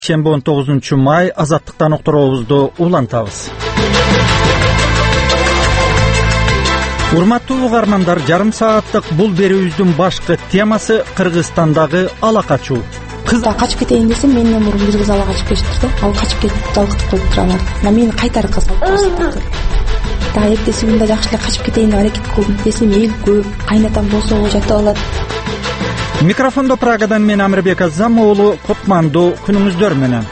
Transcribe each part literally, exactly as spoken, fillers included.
Шембе он тогузунчу май азаттыктан уктуруубузду улантабыз. Урматтуу угармандар, жарым сааттык бул берүүбүздүн башкы темасы Кыргызстандагы ала качуу. Кыз да качып кетейин десем, менден мурун бир кыз ала качып кетиптир да. Ал качып кетип жалгыз коюп туралар. Ана мени кайтарып калсак болот. Да эртеси күндө жакшылап качып кетейин деп аракет кылдым. Десем эл көп, кайнатам болсо жатып алат. Микрофондо Прагадан мен Амирбек Азам уулу, кутмандуу күнүңүздөр менен.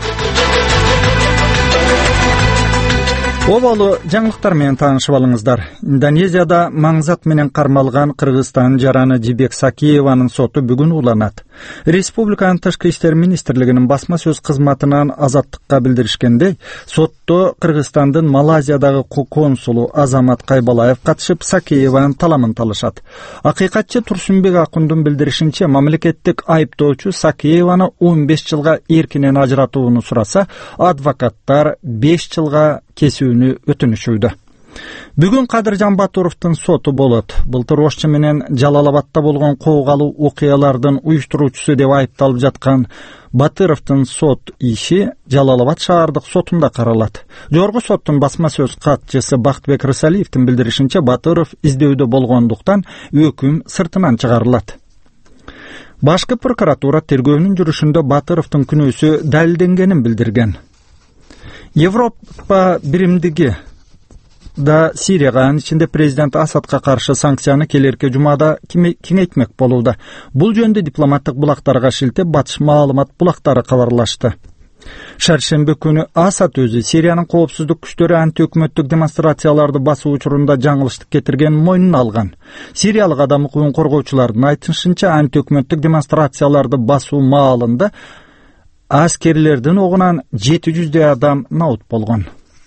Оболу жаңылыктар менен таанышып алыңыздар. Индонезияда маңзат менен кармалган Кыргызстан жараны Жибек Сакиеванын соту бүгүн уланат. Республиканын Тышкы иштер министрлигинин басма сөз кызматынан азаттыкка билдиришкендей, сотто Кыргызстандын Малайзиядагы консулу Азамат Кайбалаев катышып Сакиеванын таламын талашат. Акыйкатчы Турсунбек Акундун билдиришинче, мамлекеттик айыптоочу Сакиеваны он беш жылга эркинен ажыратууну сураса, адвокаттар беш жылга кесүүнү өтүнүшүүдө. Бүгүн Кадыржан Батуровдун соту болот. Былтыр Ошчу менен Жалал-Абадта болгон куугалуу окуялардын уюштуруучусу деп айыпталып жаткан Батыровдун сот иши Жалал-Абад шаардык сотунда каралат. Жогорку соттун басма сөз катчысы Бактыбек Рысалиевдин билдиришинче, Батыров издөүүдө болгондуктан өкүм сыртынан чыгарылат. Башкы прокуратура тергөөнүн жүрүшүндө Батыровдун күнөөсү далилденгенин билдирген. Европа биримдиги да Сирияга, анын ичинде президент Асадка каршы санкцияны келерки жумада кеңейтмек болууда. Бул жөнүндө дипломаттык булактарга шилтеп Батыш маалымат булактары кабарлашты. Шаршембе күнү Асад өзү Сириянын коопсуздук күчтөрү анти-өкмөттүк демонстрацияларды басуу учурунда жаңылыштык кетирген мойнуна алган. Сириялык адам укугун коргоочулардын айтышынча, анти-өкмөттүк демонстрацияларды басуу маалында аскерлердин огунан жети жүздөй адам наут болгон.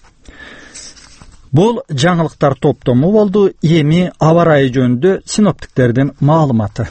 Бул жаңылыктар топтому болду. Эми аба ырайы жөнүндө синоптиктердин маалыматы.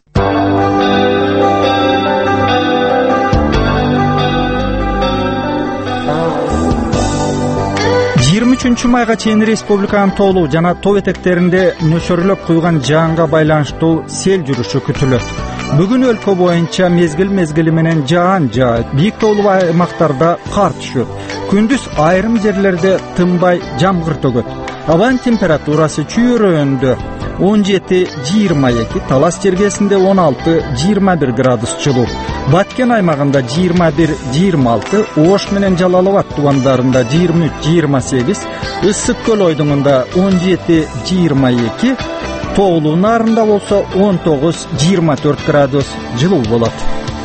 жыйырма үчүнчү майга чейин республиканын тоолуу жана тоо этектеринде нөсөрлөп куйган жаанга байланыштуу сел жүрүшү күтүлөт. Бүгүн өлкө боюнча мезгил мезгили менен жаан жаат, бийик тоолуу аймактарда кар түшөт. Күндүз айрым жерлерде тынбай жамгыр төгөт. Абанын температурасы чүй районунда он жети жыйырма эки, Талас жергесинде он алты жыйырма бир градус жылуу. Баткен аймагында жыйырма бир жыйырма алты, Ош менен Жалал-Абад тубандарында жыйырма үч жыйырма сегиз, Ысык көл ойдуңунда он жети жыйырма эки, Тоолуу нарында болсо он тогуз жыйырма төрт градус жылуу болот.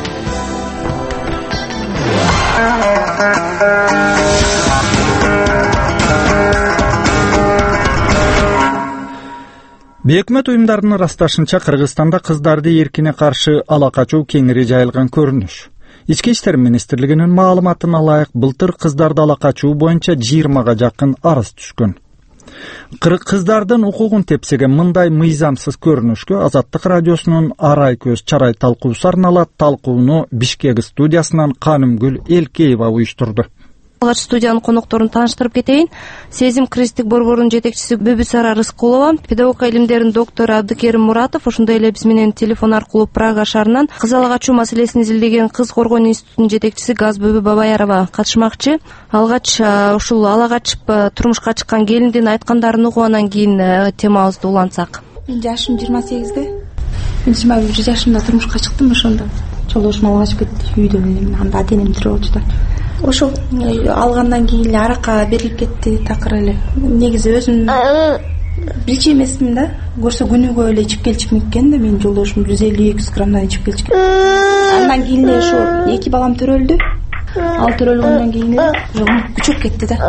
Бейөкмөт уюмдарынын ырасташынча, Кыргызстанда кыздарды эркине каршы ала качуу кеңири жайылган көрүнүш. Ички иштер министрлигинин маалыматына ылайык, былтыр кыздарды ала качуу боюнча жыйырмага жакын арыз түшкөн. Кыздардын укугун тепсеген мындай мыйзамсыз көрүнүшкө Азаттык радиосунун Арай көз чарай талкуусу арналат. Талкууну Бишкек студиясынан Канымгүл Элкеева уюштурду. Алгач студиянын конокторун тааныштырып кетейин. Сезим криздик борборунун жетекчиси Бөбүсара Рыскулова, педагогика илимдеринин доктору Абдыкерим Муратов, ошондой эле биз менен телефон аркылуу Прага шаарынан кыз ала качуу маселесин изилдеген Кыз коргоо институтунун жетекчиси Газбөбү Бабаярова катышмакчы. Алгач ушул ала качып турмушка чыккан келиндин айткандарын угуп, анан кийин темабызды улантсак. Мен жашым жыйырма сегизде. Мен жыйырма бир жашымда турмушка чыктым ошондо. Чолошум ала качып кетти үйдө менен. Анда ата-энем тирүү болчу да. Ошол алгандан кийин эле аракка берилип кетти такыр эле. Негизи өзүм билчү эмесмин да. Көрсө күнүгө эле ичип келчүмүн экен да, менин жолдошум жүз элүү эки жүз граммдан ичип келчү экен. Андан кийин эле ошо эки балам төрөлдү. Ал төрөлгөндөн кийин эле күчөп кетти да.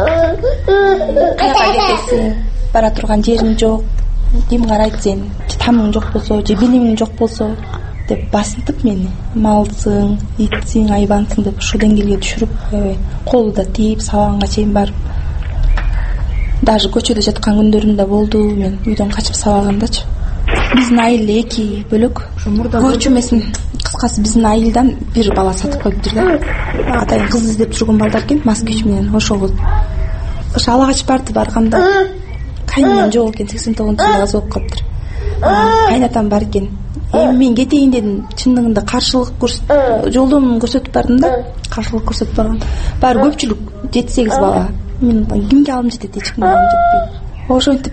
Каяка кетесиң, бара турган жериң жок, ким карайт сени? Тамың жок болсо, же билимиң жок болсо деп басынтып мени, малсың, итсиң, айбансың деп ушул деңгээлге түшүрүп, колу да тийип, сабаганга чейин барып. Даже көчөдө жаткан күндөрүм да болду, мен үйдөн качып сабагандачы. Биздин айыл эки бөлөк. Көрчү эмесин, кыскасы биздин айылдан бир бала сатып коюптур да. Атайын кыз издеп жүргөн балдар экен, Москвич менен ошол. Ошо ала качып барды, барганда кайненем жок экен, сексен тогузунчу жылы аз болуп калыптыр. Кайнатам бар экен. Эми мен кетейин дедим, чындыгында каршылык жолдон көрсөтүп бардым да. каршылык көрсөтүп барган. Баары көпчүлүк жети сегиз бала. Мен кимге алым жетет, эч кимге алым жетпейт. Ошентип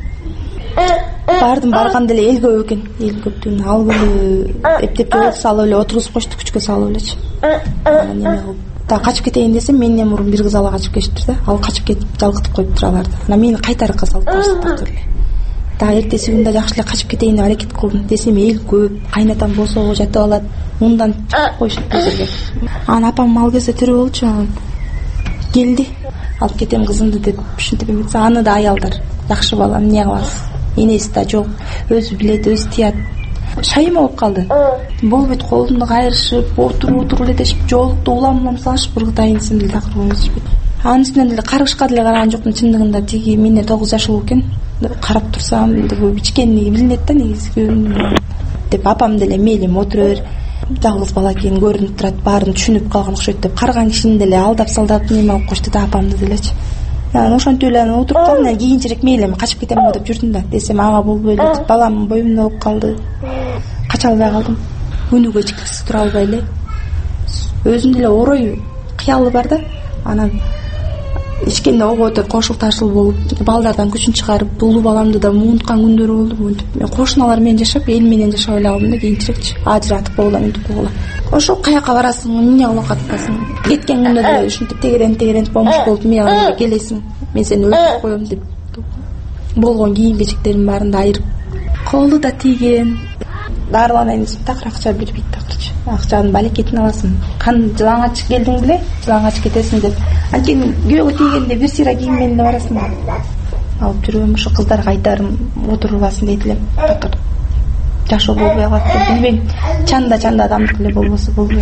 бардым, барганда эле эл көп экен. Эл көптүн алып эле эптеп жол салып эле отургузуп коюшту, күчкө салып элечи. Неме кылып та качып кетейин десем, менден мурун бир кыз ала качып кетиптир да. Ал качып кетип жалгытып коюптур аларды. Анан мени кайтарыкка салып коюштур эле. Да эртеси күндө жакшы эле качып кетейин деп аракет кылдым. Десем эл көп, кайнатам босоо жатып алат. Мындан чыгып коюшуп жерге. Анан апам ал кезде тирүү болчу, анан келди. Алып кетем кызымды деп ушинтип эметсе, аны да аялдар жакшы бала, эмне кыласыз? Энеси да жок, өзү билет, өзү тият. Шайыма болуп калды. Болбойт, колумду кайрышып, отуруп отуруп эле дешип, жолукту улам улам салышып, бир кытайын десем деле такыр эмесипи. Анын үстүнөн деле каргышка деле караган жокмун. Чындыгында тиги менден тогуз жаш улуу экен. Карап турсам, ичкени билинет да, негизи деп апам деле мейлим отура бер. Жалгыз бала экен, көрүнүп турат, баарын түшүнүп калган окшойт деп карган кишини деле алдап салдап неме кылып кошту да, апамды делечи. Анан ошентип эле отуруп калдым. Анан кийинчерээк мейлим качып кетем го деп жүрдүм да. Десем ага болбой эле, балам боюмда болуп калды. Кача албай калдым. Күнүгө эчкисиз тура албай эле. Өзүм деле орой кыялы бар да. Анан ичкенде оготур кошул ташыл болуп, балдардан күчүн чыгарып, улуу баламды да муунткан күндөрү болду. Мынтип мен кошуналар менен жашап, эл менен жашап эле калдым да кийинчерээкчи. Ажыратып болгула, мынтип болгула. Ошо каяка барасың, эмне кылып каткансың? Кеткен күндө деле ушинтип тегерен тегерен помуш болуп, мен келесиң, мен сени өлтүрүп коем деп болгон кийим кечектерим баарын да айырып, колу да тийген. Дарыланайын десем такыр акча бербейт такырчы. Акчанын балекетин аласың. Кан жылаңач келдиң беле, жылаңач кетесиң деп. Анткени күйөөгө тийгенде бир сыйра кийим менен барасың. Алып жүрөм, ошо кыздарга айтарым, отурбасын дейт элем. Такыр жашоо болбой калат деп билбейм. Чанда чанда адамдык эле болбосо болбой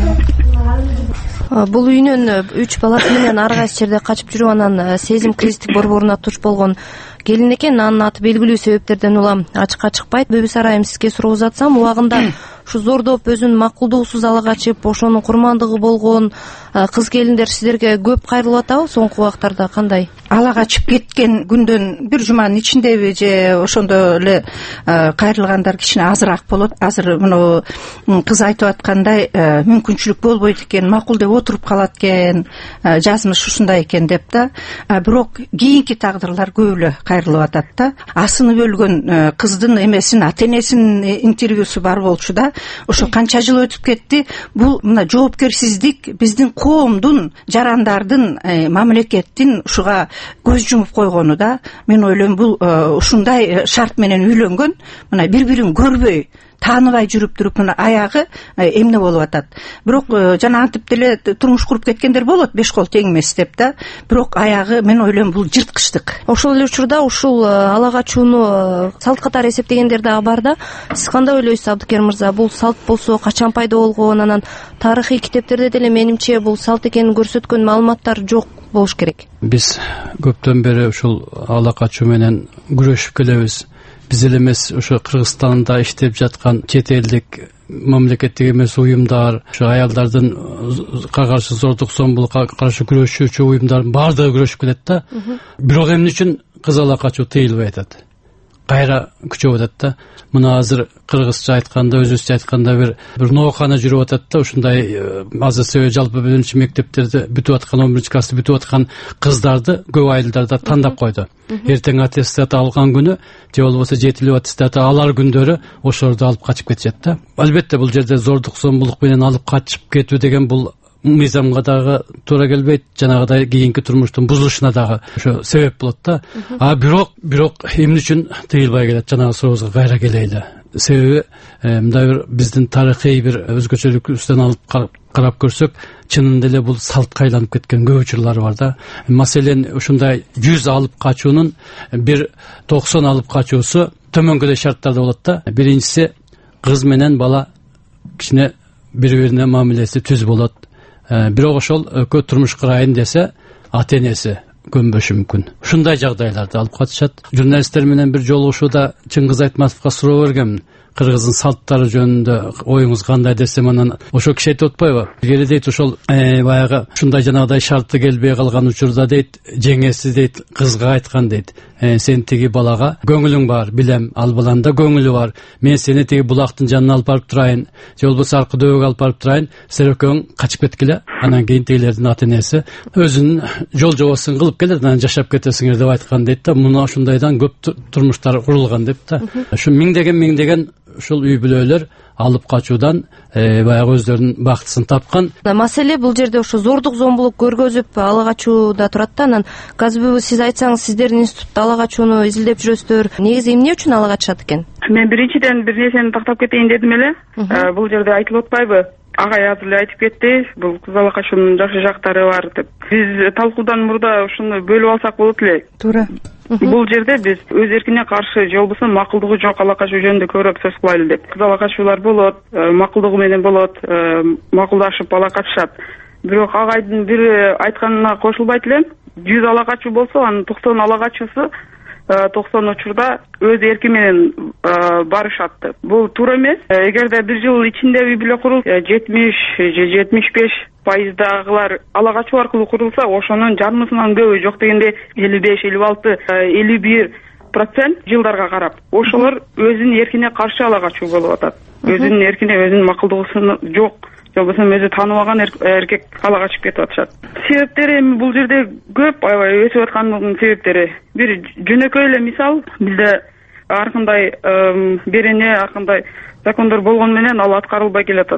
калат. Бул үйүнөн үч баласы менен ар кайсы жерде качып жүрүп, анан сезим кризистик борборуна туш болгон келин экен. Анын аты белгилүү себептерден улам ачыкка чыкпайт. Бөбүс арайым, сизге суроо узатсам, убагында ушу зордоп өзүнүн макулдугусуз ала качып, ошонун курмандыгы болгон кыз келиндер сиздерге көп кайрылып атабы? Соңку убактарда кандай? Ала качып кеткен күндөн бир жуманын ичиндеби же ошондо эле кайрылгандар кичине азыраак болот. Азыр мына кыз айтып аткандай, мүмкүнчүлүк болбойт экен, макул деп отуруп калат экен, жазмыш ушундай экен деп да. Бирок кийинки тагдырлар көп эле кайрылып атат да. Асынып өлгөн кыздын эмесин, ата энесинин интервьюсу бар болчу да. Ошо канча жыл өтүп кетти. Бул мына жоопкерсиздик биздин коомдун, жарандардын, мамлекеттин ушуга көз жумуп койгону да. Мен ойлойм, бул ушундай шарт менен үйлөнгөн, мына бири-бирин көрбөй, тааныбай жүрүп туруп мына аягы эмне болуп атат. Бирок жана антип деле турмуш куруп кеткендер болот, беш кол тең эмес деп да. Бирок аягы мен ойлойм, бул жырткычтык. Ошол эле учурда ушул ала качууну салт катары эсептегендер дагы бар да. Сиз кандай ойлойсуз, Абдыкерим мырза? Бул салт болсо качан пайда болгон? Анан тарыхый китептерде деле менимче бул салт экенин көрсөткөн маалыматтар жок болуш керек. Биз көптөн бери ушул ала качуу менен күрөшүп келебиз. Биз эле эмес, ошо Кыргызстанда иштеп жаткан чет элдик мамлекеттик эмес уюмдар, ошо аялдардын каршы зордук зомбулукка каршы күрөшүүчү уюмдардын баардыгы күрөшүп келет да. Бирок эмне үчүн кыз ала качуу тыйылбай атат? Кайра күчөп атат да. Мына азыр кыргызча айтканда, өзүбүзчө айтканда бир бир ноокана жүрүп атат да. Ушундай азыр жалпы биринчи мектептерде бүтүп аткан, он биринчи класста бүтүп аткан кыздарды көп айылдарда тандап койду. Эртең аттестат алган күнү же болбосо жетилип аттестат алар күндөрү ошолорду алып качып кетишет да. Албетте бул жерде зордук зомбулук менен алып качып кетүү деген бул мыйзамга дагы туура келбейт, жанагыдай кийинки турмуштун бузулушуна дагы ошо себеп болот да. А бирок бирок эмне үчүн тыйылбай келет? Жанагы сурообузга кайра келейли. Себеби мындай бир биздин тарыхый бир өзгөчөлүкүбүздөн алып карап көрсөк, чынында эле бул салтка айланып кеткен көп учурлар бар да. Маселен, ушундай жүз алып качуунун бир токсон алып качуусу төмөнгөдөй шарттарда болот да. Биринчиси, кыз менен бала кичине бири-бирине мамилеси түз болот. Бирок ошол экөө турмуш курайын десе, ата энеси көнбөшү мүмкүн. Ушундай жагдайларды алып катышат. Журналисттер менен бир жолугушууда Чыңгыз Айтматовго суроо бергенмин. кыргыздын салттары жөнүндө оюңуз кандай десем, анан ошо киши айтып атпайбы, эгер дейт ошол баягы ушундай жанагыдай шарты келбей калган учурда дейт, жеңеси дейт кызга айткан дейт, сен тиги балага көңүлүң бар, билем, ал баланын да көңүлү бар, мен сени тиги булактын жанына алып барып турайын, же болбосо аркы дөбөгө алып барып турайын, силер экөөң качып кеткиле, анан кийин тигилердин ата энеси өзүнүн жол жобосун кылып келет, анан жашап кетесиңер деп айткан дейт да. Муну ушундайдан көп турмуштар курулган деп да. Ушу миңдеген миңдеген ушул үй бүлөлөр алып качуудан баягы өздөрүнүн бактысын тапкан. Маселе бул жерде ошо зордук зомбулук көргөзүп ала качууда турат да. Анан казбы сиз айтсаңыз, сиздердин институтта ала качууну изилдеп жүрөсүздөр. Негизи эмне үчүн ала качышат экен? Мен биринчиден бир нерсени тактап кетейин дедим эле. Бул жерде айтылып атпайбы? Агай азыр эле айтып кетти, бул кыз ала качуунун жакшы жактары бар деп. Биз талкуудан мурда ушуну бөлүп алсак болот эле. Туура. Бул жерде биз өз эркине каршы же болбосо макулдугу жок ала качуу жөнүндө көбүрөөк сөз кылайлы деп. Кыз ала качуулар болот, макулдугу менен болот, макулдашып ала качышат. Бирок агайдын бир айтканына кошулбайт элем. жүз ала качуу болсо, анын токсон ала качуусу токсон учурда өз эрки менен барышат. Бул туура эмес. Эгерде бир жыл ичинде үй бүлө курулса, жетимиш же жетимиш беш пайыздагылар ала качуу аркылуу курулса, ошонун жарымысынан көбү, жок дегенде элүү беш, элүү алты, элүү бир процент жылдарга карап ошолор өзүнүн эркине каршы ала качуу болуп атат. Өзүнүн эркине, өзүнүн макулдугусун жок, же болбосо өзү тааныбаган эркек ала качып кетип атышат. Себептери эми бул жерде көп, аябай өсүп аткандыгынын себептери. Бир жөнөкөй эле мисал, бизде ар кандай берене, ар кандай закондор болгону менен ал аткарылбай келатат.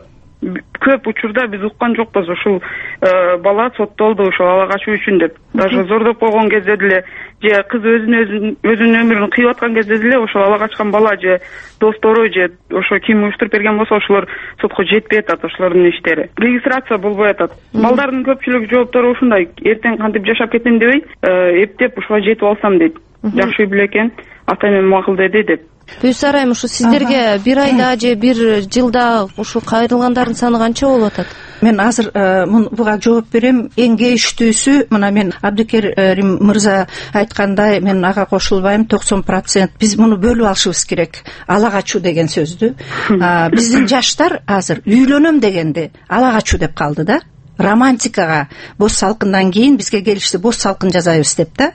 Көп учурда биз уккан жокпуз, ушул бала соттолду ошол ала качуу үчүн деп. Даже зордоп койгон кезде деле, же кыз өзүнүн өзүнүн өмүрүн кыйып аткан кезде деле ошол ала качкан бала же достору же ошо ким уюштуруп берген болсо, ошолор сотко жетпей атат, ошолордун иштери. Регистрация болбой атат. Балдардын көпчүлүк жооптору ушундай: эртең кантип жашап кетем дебей, эптеп ушуга жетип алсам дейт. Жакшы үй бүлө экен, ата энем макул деди деп. Бүйс арайым, ушу сиздерге бир айда же бир жылда ушу кайрылгандардын саны канча болуп атат? Мен азыр буга жооп берем. Эң кейиштүүсү, мына мен Абдыкерим мырза айткандай, мен ага кошулбайм, токсон процент. Биз муну бөлүп алышыбыз керек. Ала качуу деген сөздү. Биздин жаштар азыр үйлөнөм дегенде ала качуу деп калды да. Романтикага бош салкындан кийин бизге келишти, бош салкын жазайбыз деп да.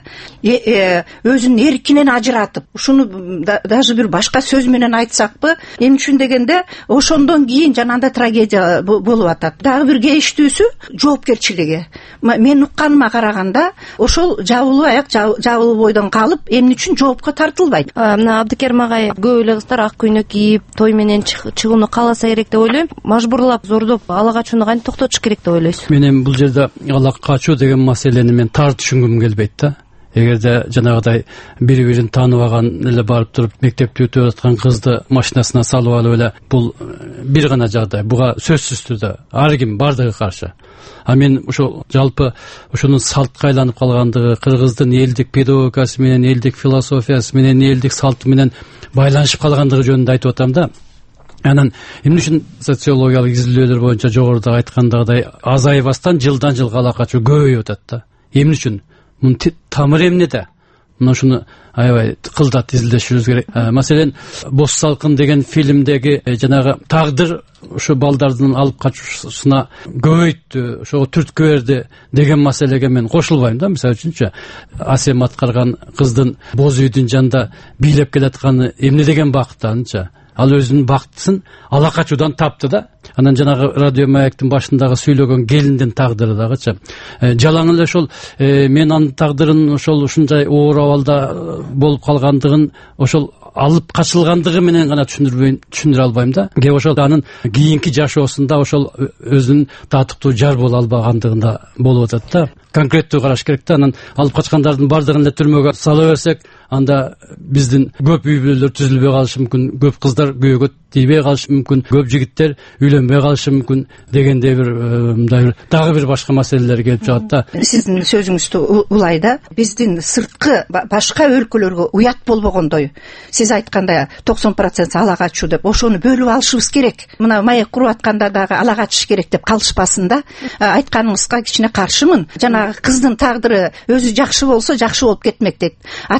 Өзүнүн эркинен ажыратып, ушуну даже бир башка сөз менен айтсакпы, эмне үчүн дегенде ошондон кийин жанагындай трагедия болуп атат. Дагы бир кейиштүүсү жоопкерчилиги. Мен укканыма караганда ошол жабылуу аяк жабылуу бойдон калып, эмне үчүн жоопко тартылбайт. Мына Абдыкерим агай, көп эле кыздар ак көйнөк кийип, той менен чыгууну кааласа керек деп ойлойм. Мажбурлап, зордоп ала качууну кантип токтотуш керек деп ойлойм? Менин бул жерде ала качуу деген маселени мен тар түшүнгүм келбейт да. Эгерде жанагыдай бири-бирин тааныбаган эле барып туруп мектепти бүтүп аткан кызды машинасына салып алып эле, бул бир гана жагдай. Буга сөзсүз түрдө ар ким бардыгы каршы. А мен ошо жалпы ошонун салтка айланып калгандыгы, кыргыздын элдик педагогикасы менен, элдик философиясы менен, элдик салты менен байланышып калгандыгы жөнүндө айтып атам да. Анан эмне үчүн социологиялык изилдөөлөр боюнча жогоруда айткандагыдай азайбастан жылдан жылга ала качуу көбөйүп атат да. Эмне үчүн? Мунун тамыры эмнеде? Мына ушуну аябай кылдат изилдешибиз керек. Маселен, Бош салкын деген фильмдеги жанагы тагдыр ошо балдардын алып качуусуна көбөйттү, ошого түрткү берди деген маселеге мен кошулбайм да. Мисалы үчүнчү, Асем аткарган кыздын боз үйдүн жанында бийлеп келатканы эмне деген бактанчы? Ал өзүнүн бактысын ала качуудан тапты да. Анан жанагы радио Маектин башындагы сүйлөгөн келиндин тагдыры дагычы. Жалаң эле ошол мен анын тагдырын ошол ушунчай оор абалда болуп калгандыгын ошол алып качылгандыгы менен гана түшүндүрбөйм, түшүндүрө албайм да. Кээ ошол анын кийинки жашоосунда ошол өзүнүн татыктуу жар боло албагандыгында болуп атат да. Конкреттүү караш керек да. Анан алып качкандардын бардыгын эле түрмөгө сала берсек, анда биздин көп үй бүлөлөр түзүлбөй калышы мүмкүн, көп кыздар күйөөгө тийбей калышы мүмкүн, көп жигиттер үйлөнбөй калышы мүмкүн дегендей бир мындай бир дагы бир башка маселелер келип чыгат да. Сиздин сөзүңүздү улай да, биздин сырткы башка өлкөлөргө уят болбогондой, сиз айткандай токсон процент ала качуу деп, ошону бөлүп алышыбыз керек. Мына маек куруп атканда дагы ала качыш керек деп калышпасын да. Айтканыңызга кичине каршымын. Жанагы кыздын тагдыры өзү жакшы болсо жакшы болуп кетмек дейт. Атка минген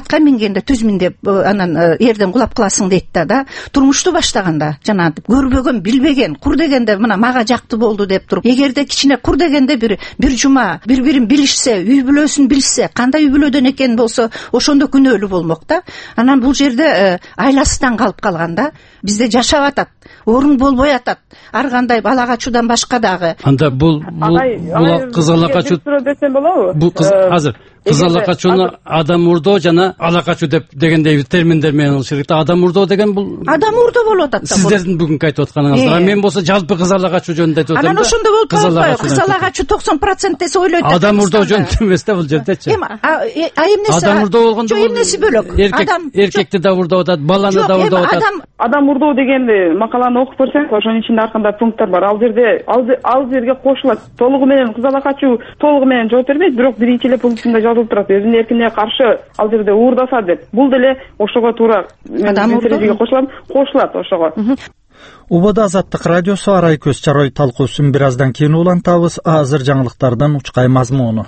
келгенде түзмүн деп анан эрден кулап каласың дейт да да турмушту баштаганда жанагы көрбөгөн билбеген кур дегенде мына мага жакты болду деп туруп эгерде кичине кур дегенде бир бир жума бири бирин билишсе үй бүлөсүн билсе кандай үй бүлөдөн экен болсо ошондо күнөөлүү болмок да. Анан бул жерде айласынан калып калган да бизде жашап атат орун болбой атат ар кандай ала качуудан башка дагы. Анда бул бул кыз ала качуу десем болобу? Бул кыз азыр кыз ала качууну адам урдоо жана ала качуу деп дегендей терминдер менен алыш керек да. Адам урдоо деген бул адам урдоо болуп атат да. Сиздердин бүгүнкү айтып атканыңыздар. Мен болсо жалпы кыз ала качуу жөнүндө айтып атам да. Анан ошондо болуп калат. Кыз ала качуу токсон процент десе ойлойт. Адам урдоо жөнүндө эмес да бул жердечи. А эмнеси? Адам урдоо болгондо эмнеси бөлөк? Адам эркекти да урдоо атат, баланы да урдоо атат. Адам урдоо дегенди макаланы окуп көрсөң, ошонун ичинде ар кандай пункттар бар. Ал жерде ал жерге кошулат. Толугу менен кыз ала качуу толугу менен жооп бербейт, бирок биринчи эле пунктунда жазылып турат. Өзүнүн эркине каршы ал жерде уурдаса деп. Бул деле ошого туура. Адам урдоо кошулат, кошулат ошого. Убада Азаттык радиосу Арай көз чарой талкуусун бир аздан кийин улантабыз. Азыр жаңылыктардан учкай мазмуну.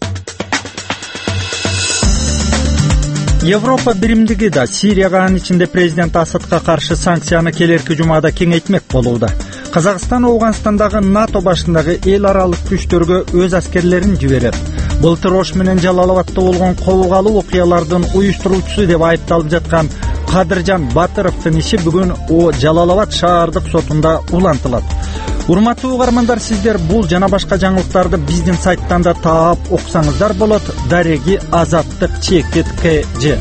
Европа биримдиги да Сирияга, анын ичинде президент Асадка каршы санкцияны келерки жумада кеңейтмек болууда. Казакстан Ауганстандагы НАТО башындагы эл аралык күчтөргө өз аскерлерин жиберет. Былтыр Ош менен Жалалабадта болгон кобугалуу окуялардын уюштуруучусу деп айыпталып жаткан Кадыржан Батыровдун иши бүгүн о Жалалабад шаардык сотунда улантылат. Урматтуу угармандар, сиздер бул жана башка жаңылыктарды биздин сайттан да таап окусаңыздар болот. Дареги Азаттык чекит кж.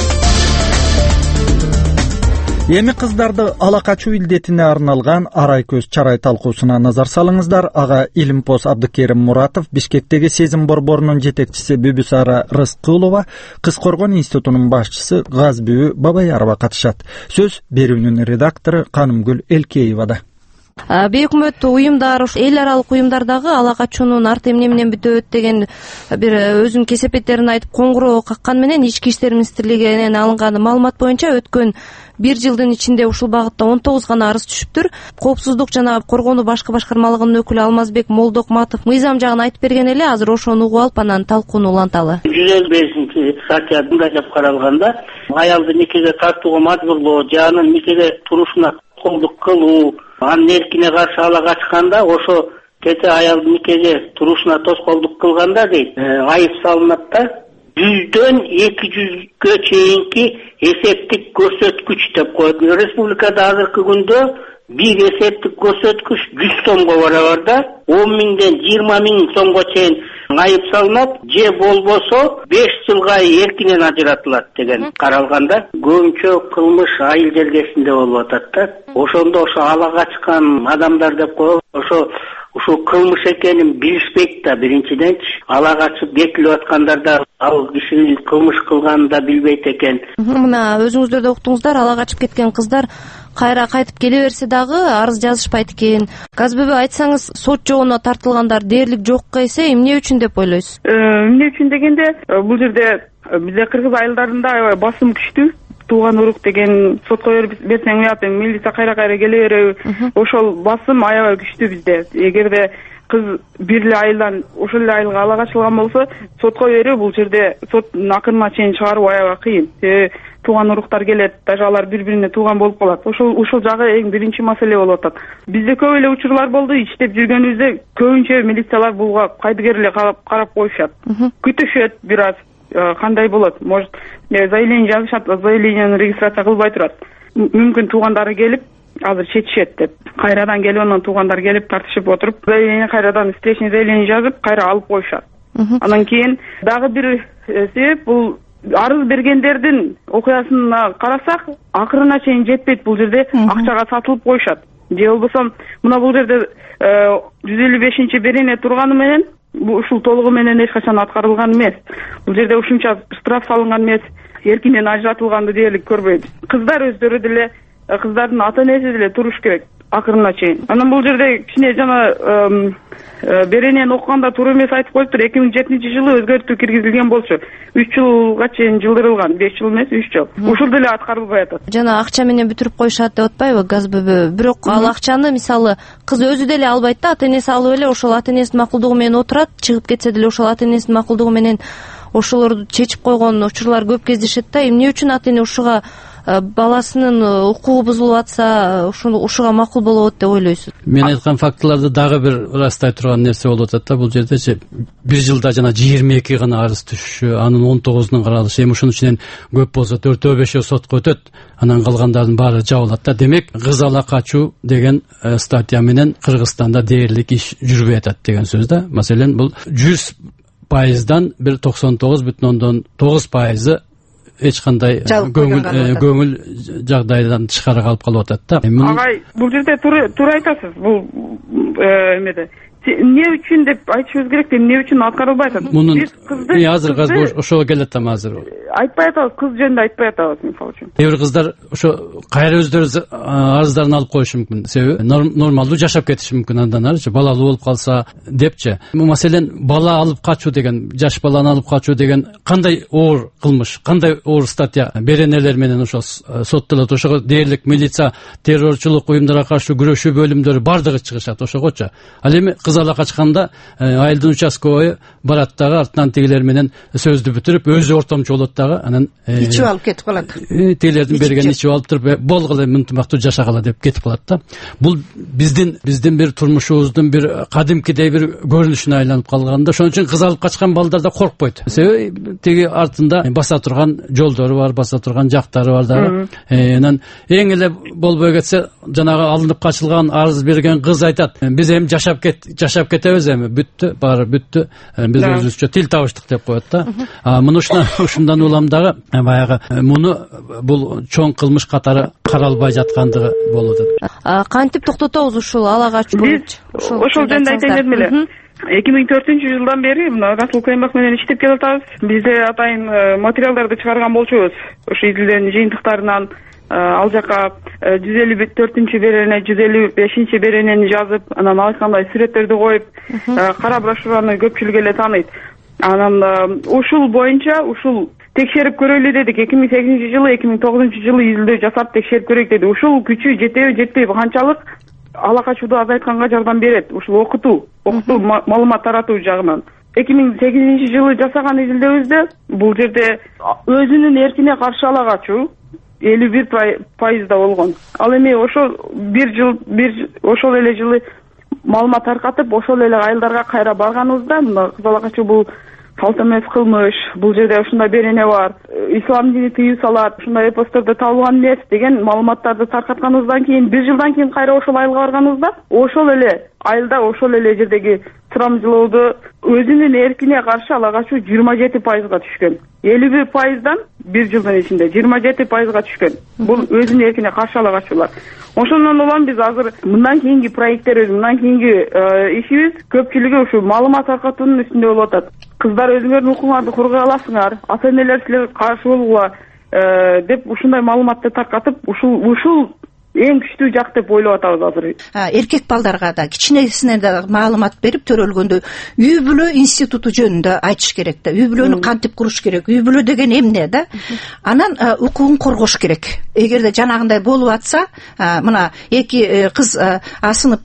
Эми кыздарды ала качуу илдетине арналган Арай көз чарай талкуусуна назар салыңыздар. Ага Илимпоз Абдыкерим Муратов, Бишкектеги Сезим борборунун жетекчиси Бүбүсара Рыскылова, Кыз коргон институтунун башчысы Газбү Бабаярова катышат. Сөз берүүнүн редактору Канымгүл Элкеевада. Бейөкмөттүү уюмдар, эл аралык уюмдардагы ала качуунун арты эмне менен бүтөт деген бир өзүнүн кесепеттерин айтып коңгуроо каккан менен Ички иштер министрлигинен алынган маалымат боюнча өткөн бир жылдын ичинде ушул багытта он тогуз гана арыз түшүптүр. Коопсуздук жана коргонуу башкы башкармалыгынын өкүлү Алмазбек Молдокматов мыйзам жагын айтып берген эле. Азыр ошону угуп алып анан талкууну уланталы. жүз элүү бешинчи статья мындай деп каралганда, аялды никеге тартууга мажбурлоо, жанын никеге турушуна колдук кылуу, анын эркине каршы ала качканда, ошо кете аялдын никеге турушуна тоскоолдук кылганда дейт, айып салынат да. Жүздөн эки жүзгө чейинки эсептик көрсөткүч деп коет. Республикада азыркы күндө бир эсептик көрсөткүч жүз сомго барабар да, он миңден жыйырма миң сомго чейин айып салынат, же болбосо беш жылга эркинен ажыратылат деген каралганда. Көбүнчө кылмыш айыл жергесинде болуп атат да. Ошондо ошо ала качкан адамдар деп коет. Ошо ушул кылмыш экенин билишпейт да биринчиденчи. Ала качып бекилип аткандар да ал кишинин кылмыш кылганын да билбейт экен. Мына өзүңүздөр да уктуңуздар, ала качып кеткен кыздар кайра кайтып келе берсе дагы арыз жазышпайт экен. Газбүбү, айтсаңыз, сот жобуна тартылгандар дээрлик жокко эсе эмне үчүн деп ойлойсуз? Эмне үчүн дегенде, бул жерде бизде кыргыз айылдарында аябай басым күчтүү. Тууган урук деген сотко берсең уят, милиция кайра-кайра келе береби. Ошол басым аябай күчтүү бизде. Эгерде кыз бир эле айылдан ошол эле айылга ала качылган болсо, сотко берүү бул жерде соттун акырына чейин чыгаруу аябай кыйын. Тууган уруктар келет, даже алар бири-бирине тууган болуп калат. Ошол ушул жагы эң биринчи маселе болуп атат. Бизде көп эле учурлар болду, иштеп жүргөнүбүздө көбүнчө милициялар буга кайдыгер эле карап коюшат. Күтүшөт бир аз. Кандай болот? Может, заявление жазышат, заявленияны регистрация кылбай турат. Мүмкүн туугандары келип, азыр чечишет деп. Кайрадан келип, анан туугандар келип тартышып отуруп, заявление кайрадан встречный заявление жазып, кайра алып коюшат. Анан кийин дагы бир себеп бул арыз бергендердин окуясына карасак, акырына чейин жетпейт. Бул жерде акчага сатылып коюшат. Же болбосо мына бул жерде жүз элүү бешинчи берене турганы менен ушул толугу менен эч качан аткарылган эмес. Бул жерде ушунча штраф салынган эмес, эркинен ажыратылганды дээрлик көрбөйбүз. Кыздар өздөрү деле, кыздардын ата-энеси деле туруш керек акырына чейин. Анан бул жерде кичине жана беренени окуганда туура эмес айтып коюптур. эки миң жетинчи жылы өзгөртүү киргизилген болчу. үч жылга чейин жылдырылган, беш жыл эмес, үч жыл. Ушул деле аткарылбай атат. Жана акча менен бүтүрүп коюшат деп атпайбы Газбүбү? Бирок ал акчаны мисалы кыз өзү деле албайт да, ата-энеси алып эле ошол ата-энесинин макулдугу менен отурат, чыгып кетсе деле ошол ата-энесинин макулдугу менен ошолорду чечип койгон учурлар көп кездешет да. Эмне үчүн ата эне ушуга баласынын укугу бузулуп атса ушуну ушуга макул болот деп ойлойсуз? Мен айткан фактыларды дагы бир ырастай турган нерсе болуп атат да. Бул жердечи бир жылда жана жыйырма эки гана арыз түшүшү, анын он тогузунун каралышы, эми ушунун ичинен көп болсо төртөө бешөө сотко өтөт, анан калгандардын баары жабылат да. Демек, кыз ала качуу деген статья менен Кыргызстанда дээрлик иш жүрбөй атат деген сөз да. Маселен, бул жүз пайыздан бир токсон тогуз бүтүн ондон тогуз пайызы эч кандай көңүл көңүл жагдайдан тышкары калып калып атат да. Агай, бул жерде туура айтасыз. Бул эмеде эмне үчүн деп айтышыбыз керек, эмне үчүн аткарылбай атат? Биз кызды азыр азыр ошого келет атам азыр. Айтпай атабыз, кыз жөнүндө айтпай атабыз мисалы үчүн. Кээ бир кыздар ошо кайра өздөрү арыздарын алып коюшу мүмкүн. Себеби нормалдуу жашап кетиши мүмкүн андан арычы, балалуу болуп калса депчи. Маселен, бала алып качуу деген, жаш баланы алып качуу деген кандай оор кылмыш, кандай оор статья беренелер менен ошо соттолот. Ошого дээрлик милиция, террорчулук уюмдарга каршы күрөшүү бөлүмдөрү бардыгы чыгышат ошогочу. Ал эми кыз ала качканда айылдын участковый барат дагы, артынан тигилер менен сөздү бүтүрүп өзү ортомчу болот дагы, анан ичип алып кетип калат. Тигилердин бергенин ичип алып туруп болгула мынтымактуу жашагыла деп кетип калат да. Бул биздин биздин бир турмушубуздун бир кадимкидей бир көрүнүшүнө айланып калганда, ошон үчүн кыз алып качкан балдар да коркпойт. Себеби тиги артында баса турган жолдору бар, баса турган жактары бар дагы. Анан эң эле болбой кетсе, жанагы алынып качылган арыз берген кыз айтат: "Биз эми жашап кет жашап кетебиз, эми бүттү, баары бүттү. Биз өзүбүзчө тил табыштык" деп коет да. А муну ушундан улам дагы баягы муну бул чоң кылмыш катары каралбай жаткандыгы болуп атат. Кантип токтотобуз ушул ала качуу боюнча? Ошол жөнүндө айтайын дедим эле. эки миң төртүнчү жылдан бери мына Расул Каймак менен иштеп келатабыз. Бизде атайын материалдарды чыгарган болчубуз. Ошо изилдөөнүн жыйынтыктарынан ал жака жүз элүү төртүнчү берене, жүз элүү бешинчи беренени жазып, анан айткандай сүрөттөрдү коюп, кара брошюраны көпчүлүк эле тааныйт. Анан ушул боюнча ушул текшерип көрөлү дедик. эки миң сегизинчи жылы, эки миң тогузунчу жылы изилдөө жасап текшерип көрөйт деди. Ушул күчү жетеби, жетпейби, канчалык ала качууду азайтканга жардам берет? Ушул окутуу, окутуу, маалымат таратуу жагынан. эки миң сегизинчи жылы жасаган изилдөөбүздө бул жерде өзүнүн эркине каршы ала качуу элүү бир пайызда болгон. Ал эми ошол бир жыл, бир ошол эле жылы маалымат таркатып, ошол эле айылдарга кайра барганыбызда, мына кыз ала качуу бул салт эмес кылмыш, бул жерде ушундай берене бар, ислам дини тыюу салат, ушундай эпостордо табылган эмес деген маалыматтарды таркатканыбыздан кийин, бир жылдан кийин кайра ошол айылга барганыбызда, ошол эле айылда, ошол эле жердеги сурамжылоодо өзүнүн эркине каршы ала качуу жыйырма жети пайызга түшкөн. элүү бир пайыздан бир жылдын ичинде жыйырма жети пайызга түшкөн. Бул өзүнүн эркине каршы ала качуулар. Ошондон улам биз азыр мындан кийинки проекттерибиз, мындан кийинки ишибиз көпчүлүгү ушу маалымат таркатуунун үстүндө болуп атат. Кыздар өзүңөрдүн укуңарды коргой аласыңар, ата энелер силерге каршы болгула деп ушундай маалыматты таркатып, ушул ушул эң күчтүү жак деп ойлоп атабыз азыр. Эркек балдарга да кичинесинен да маалымат берип төрөлгөндө үй бүлө институту жөнүндө айтыш керек да. Үй бүлөнү кантип куруш керек? Үй бүлө деген эмне да? Анан укугун коргош керек. Эгерде жанагындай болуп атса, мына эки кыз асынып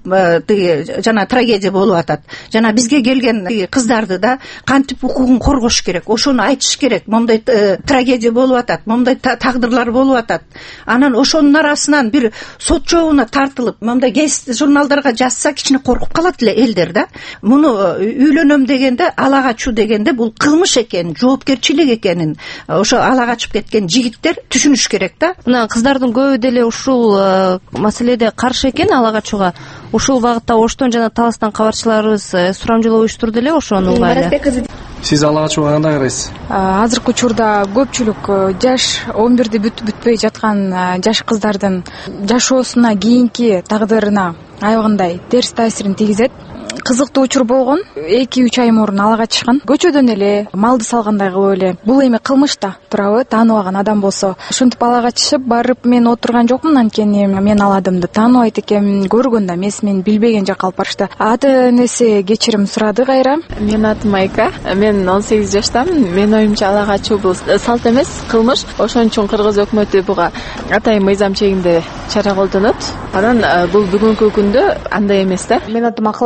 жана трагедия болуп атат. Жана бизге келген кыздарды да кантип укугун коргош керек? Ошону айтыш керек. Момундай трагедия болуп атат, момундай тагдырлар болуп атат. Анан ошонун арасынан бир сот жообуна тартылып, мындай гезит журналдарга жазса кичине коркуп калат эле элдер да. Муну үйлөнөм дегенде, ала качуу дегенде бул кылмыш экенин, жоопкерчилик экенин ошо ала качып кеткен жигиттер түшүнүш керек да. Мына кыздардын көбү деле ушул маселеде каршы экен ала качууга. Ушул багытта Оштон жана Таластан кабарчыларыбыз сурамжылоо уюштурду эле, ошону угайлы. Сиз ала качууга кандай карайсыз? Азыркы учурда көпчүлүк жаш он бирди бүтпөй жаткан жаш кыздардын жашоосуна, кийинки тагдырына аябагандай терс таасирин тийгизет. Кызыктуу учур болгон. эки үч ай мурун ала качышкан. Көчөдөн эле малды салгандай кылып эле. Бул эми кылмыш да, туурабы? Тааныбаган адам болсо. Ошентип ала качышып, барып мен отурган жокмун, анткени мен ал адамды тааныбайт экенмин, көргөн да эмес, мен билбеген жакка алып барышты. Ата энеси кечирим сурады кайра. Менин атым Айка. Мен он сегиз жаштамын. Менин оюмча ала качуу бул салт эмес, кылмыш. Ошон үчүн Кыргыз өкмөтү буга атайын мыйзам чегинде чара колдонот. Анан бул бүгүнкү күндө андай эмес да. Менин атым Акылай.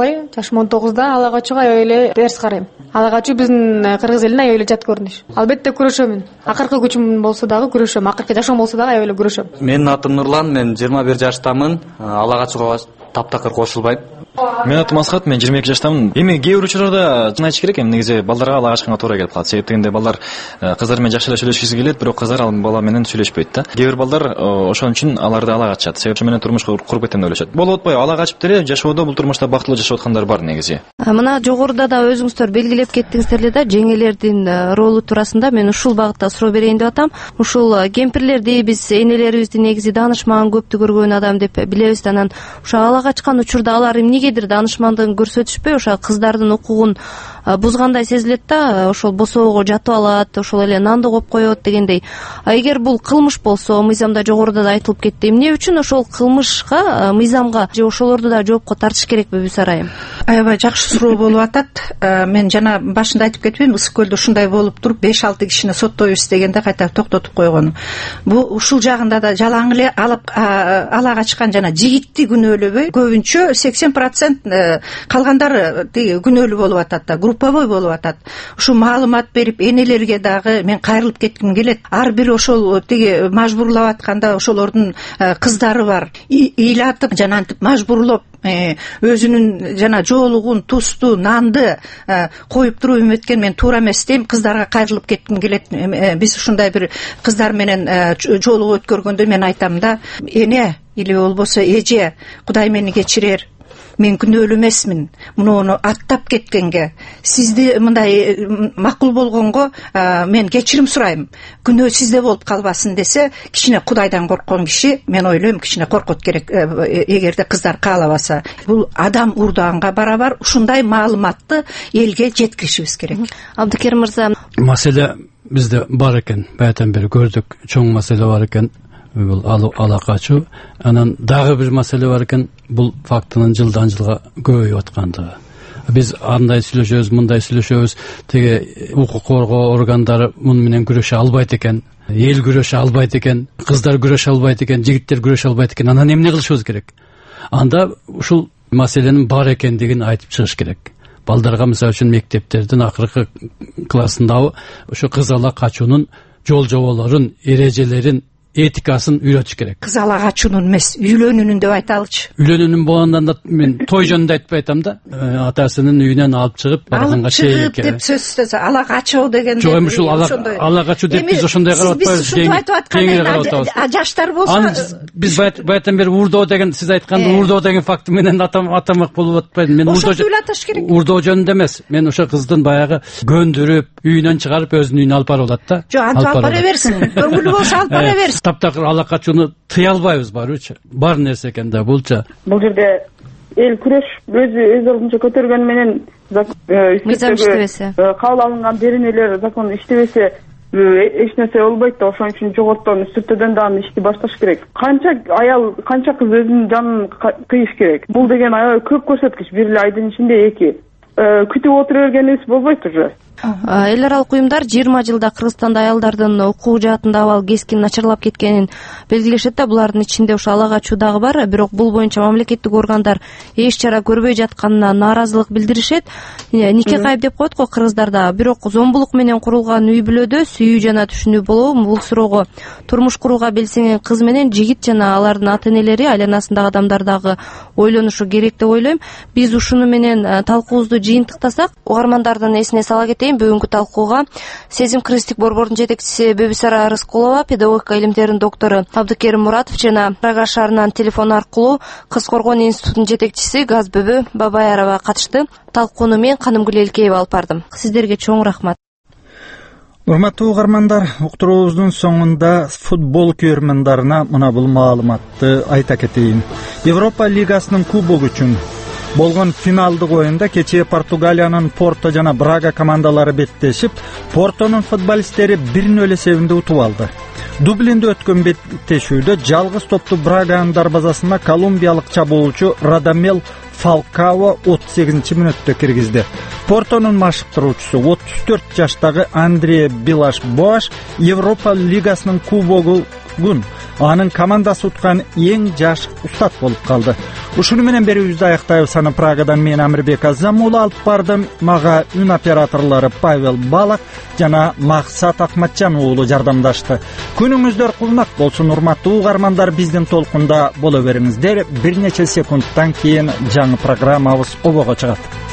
эки миң он тогузда ала качууга аябай эле терс карайм. Ала качуу биздин кыргыз элине аябай эле жат көрүнүш. Албетте күрөшөмүн. Акыркы күчүм болсо дагы күрөшөм, акыркы жашоом болсо дагы аябай эле күрөшөм. Менин атым Нурлан, мен жыйырма бир жаштамын. Ала качууга таптакыр кошулбайм. Менин атым Асхат, мен жыйырма эки жаштамын. Эми кээ бир учурларда чын айтыш керек, эми негизи балдарга ала качканга туура келип калат. Себеби дегенде балдар кыздар менен жакшы эле сүйлөшкүсү келет, бирок кыздар ал бала менен сүйлөшпөйт да. Кээ бир балдар ошон үчүн аларды ала качат. Себеби ошо менен турмуш куруп кетем деп ойлошот. Болуп атпайбы? Ала качып деле жашоодо бул турмушта бактылуу жашап аткандар бар негизи. Мына жогоруда да өзүңүздөр белгилеп кеттиңиздер эле да, жеңелердин ролу туурасында мен ушул багытта суроо берейин деп атам. Ушул кемпирлерди биз энелерибизди негизи даанышман, көптү көргөн адам деп билебиз. Анан ошо ала качкан учурда алар эмнегедир даанышмандыгын көрсөтүшпөй, ошо кыздардын укугун бузгандай сезилет да, ошол босоого жатып алат, ошол эле нанды коюп коет дегендей. А эгер бул кылмыш болсо, мыйзамда жогоруда да айтылып кетти, эмне үчүн ошол кылмышка, мыйзамга же ошолорду да жоопко тартыш керекпи Бүбүс Арайым? Аябай жакшы суроо болуп атат. Мен жана башында айтып кетпейм, Ысык көлдө ушундай болуп туруп беш алты кишини соттойбуз дегенде кайта токтотуп койгону. Бул ушул жагында да жалаң эле алып ала качкан жана жигитти күнөөлөбөй, көбүнчө сексен процент калгандары тиги күнөөлүү болуп атат да, групповой болуп атат. Ушу маалымат берип энелерге дагы мен кайрылып кетким келет. Ар бир ошол тиги мажбурлап атканда ошолордун кыздары бар. Ыйлатып жана антип мажбурлоп өзүнүн жана жоолугун, тусту, нанды коюп туруп эметкен мен туура эмес дейм. Кыздарга кайрылып кетким келет. Биз ушундай бир кыздар менен жоолугуп өткөргөндө мен айтам да, эне или болбосо эже, Кудай мени кечирер. Мен күнөөлүү эмесмин. Муну аттап кеткенге, сизди мындай макул болгонго мен кечирим сурайм. Күнөө сизде болуп калбасын десе, кичине Кудайдан корккон киши, мен ойлойм, кичине коркот керек, эгерде кыздар каалабаса. Бул адам урдаганга барабар ушундай маалыматты элге жеткиришибиз керек. Абдыкерим мырза, маселе бизде бар экен, баятан бери көрдүк, чоң маселе бар экен. Бул ала качуу. Анан дагы бир маселе бар экен, бул фактынын жылдан жылга көбөйүп аткандыгы. Биз андай сүйлөшөбүз, мындай сүйлөшөбүз, теге укук коргоо органдары муну менен күрөшө албайт экен, эл күрөшө албайт экен, кыздар күрөшө албайт экен, жигиттер күрөшө албайт экен. Анан эмне кылышыбыз керек? Анда ушул маселенин бар экендигин айтып чыгыш керек. Балдарга мисалы үчүн мектептердин акыркы классындагы ошо кыз ала качуунун жол жоболорун, эрежелерин, этикасын үйрөтүш керек. Кыз ала качуунун эмес, үйлөнүүнүн деп айталычы. Үйлөнүүнүн болгондон да мен той жөнүндө айтпай атам да, атасынын үйүнөн алып чыгып барганга чейин деп сөзсүз ала качуу деген. Жок, эми ушул ала качуу деп биз ошондой карап атпайбыз. Кеңири карап атабыз. А жаштар болсо биз баятан бери урдоо деген, сиз айткандай урдоо деген факт менен атамак болуп атпайбы. Мен урдоо урдоо жөнүндө эмес. Мен ошо кыздын баягы көндүрүп, үйүнөн чыгарып өзүнүн үйүнө алып барып алат да. Жок, антип алып бара берсин. Көңүлү болсо алып бара берсин. Таптакыр ала качууну тыя албайбыз барбычы. Бар нерсе экен да булча. Бул жерде эл күрөш өзү өз алдынча көтөргөн менен мыйзам иштебесе, кабыл алынган беренелер закон иштебесе эч нерсе болбойт да. Ошон үчүн жогортон сүртөдөн дагы ишти башташ керек. Канча аял, канча кыз өзүнүн жанын кыйыш керек. Бул деген аябай көп көрсөткүч, бир эле айдын ичинде эки. Күтүп отура бергенибиз болбойт уже. Эл аралык уюмдар жыйырма жылда Кыргызстанда аялдардын укугу жаатында абал кескин начарлап кеткенин белгилешет да. Булардын ичинде ошо ала качуу дагы бар. Бирок бул боюнча мамлекеттик органдар эч чара көрбөй жатканына нааразылык билдиришет. Нике кайып деп коет го кыргыздарда. Бирок зомбулук менен курулган үй бүлөдө сүйүү жана түшүнүү болобу? Бул суроого турмуш курууга белсенген кыз менен жигит жана алардын ата-энелери, айланасындагы адамдар дагы ойлонушу керек деп ойлойм. Биз ушуну менен талкуубузду жыйынтыктасак, угармандардын эсине сала кетейин. Бүгүнкү талкууга Сезим кыргыздык борборунун жетекчиси Бүбүсара Рыскулова, педагогика илимдеринин доктору Абдыкерим Муратов жана Прага шаарынан телефон аркылуу Кыз коргоо институтунун жетекчиси Газбүбү Бабаярова катышты. Талкууну мен Канымгүл Элкеева алып бардым. Сиздерге чоң рахмат. Урматтуу угармандар, уктуруубуздун соңунда футбол көрөрмандарына мына бул маалыматты айта кетейин. Европа лигасынын кубогу үчүн болгон финалдык оюнда кечээ Португалиянын Порто жана Брага командалары беттешип, Портонун футболисттери бир нөл эсебинде утуп алды. Дублинде өткөн беттешүүдө жалгыз топту Браганын дарбазасына колумбиялык чабуулчу Радамел Фалкао отуз сегизинчи мүнөттө киргизди. Портонун машыктыруучусу отуз төрт жаштагы Андре Билаш-Боаш Европа лигасынын кубогун анын командасы уткан эң жаш устат болуп калды. Ушуну менен берүүбүздү аяктайбыз. Аны Прагадан мен Амирбек Азам уулу алып бардым. Мага үн операторлору Павел Балак жана Максат Акматжан уулу жардамдашты. Күнүңүздөр кулнак болсун, урматтуу угармандар. Биздин толкунда боло бериңиздер. Бир нече секундтан кийин жаңы программабыз обого чыгат.